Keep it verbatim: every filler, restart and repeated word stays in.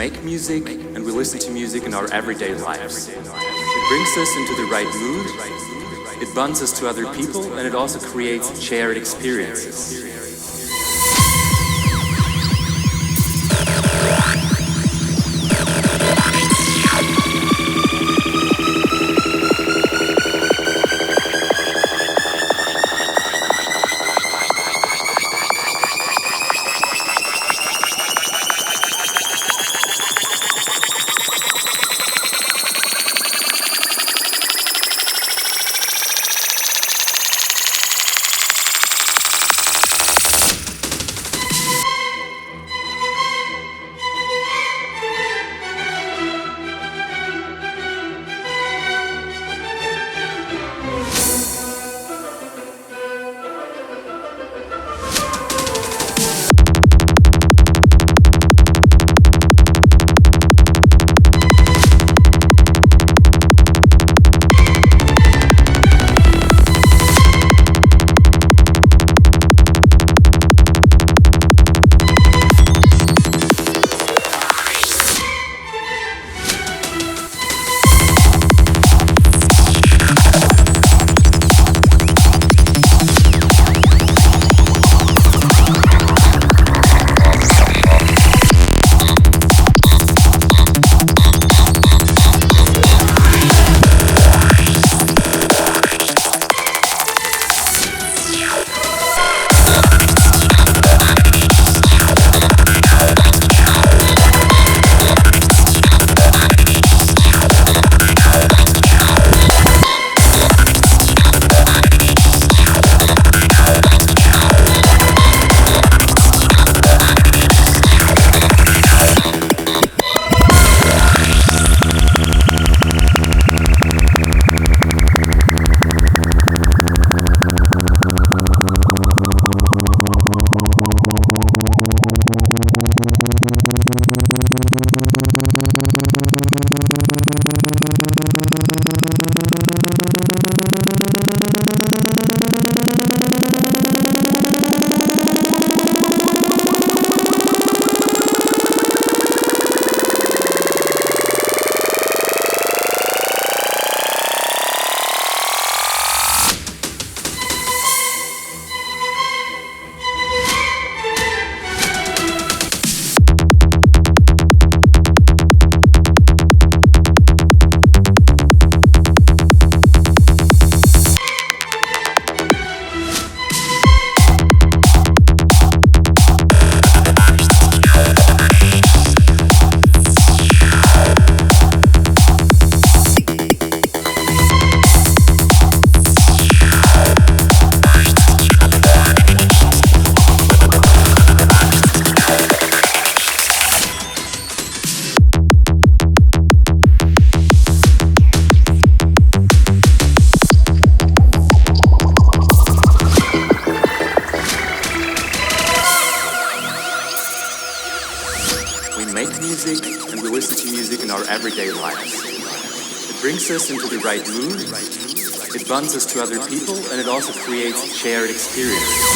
make music and we listen to music in our everyday lives. It brings us into the right mood, it bonds us to other people, and it also creates shared experiences. We make music and we listen to music in our everyday lives. It brings us into the right mood, it bonds us to other people, and it also creates shared experiences.